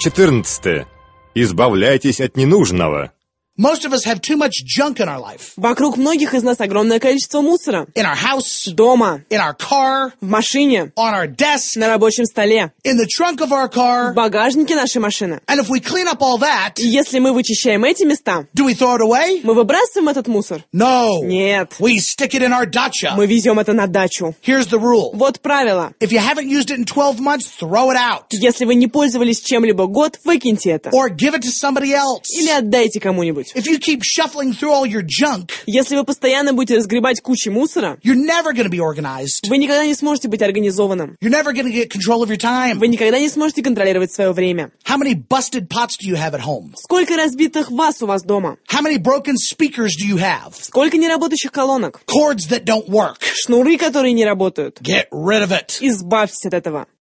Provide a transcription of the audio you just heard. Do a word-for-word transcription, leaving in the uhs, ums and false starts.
четырнадцатое. Избавляйтесь от ненужного. Most of us have too much junk in our life. Вокруг многих из нас огромное количество мусора. In our house, Дома, in our car, в машине, on our desk, на рабочем столе, in the trunk of our в car. багажнике нашей машины. And if we clean up all that, И если мы вычищаем эти места, do we throw it away? мы выбрасываем этот мусор? No. Нет. We stick it in our dacha. Мы везем это на дачу. Here's the rule. Вот правило. If you haven't used it in twelve months, throw it out. Если вы не пользовались чем-либо год, выкиньте это. Or give it to somebody else. Или отдайте кому-нибудь. If you keep shuffling through all your junk, Если вы постоянно будете разгребать кучи мусора, you're never going to be organized. вы никогда не сможете быть организованным. You're never going to get control of your time. Вы никогда не сможете контролировать свое время. How many busted pots do you have at home? Сколько разбитых ваз у вас дома? How many broken speakers do you have? Сколько неработающих колонок? Cords that don't work. Шнуры, которые не работают? Get rid of it. Избавьтесь от этого.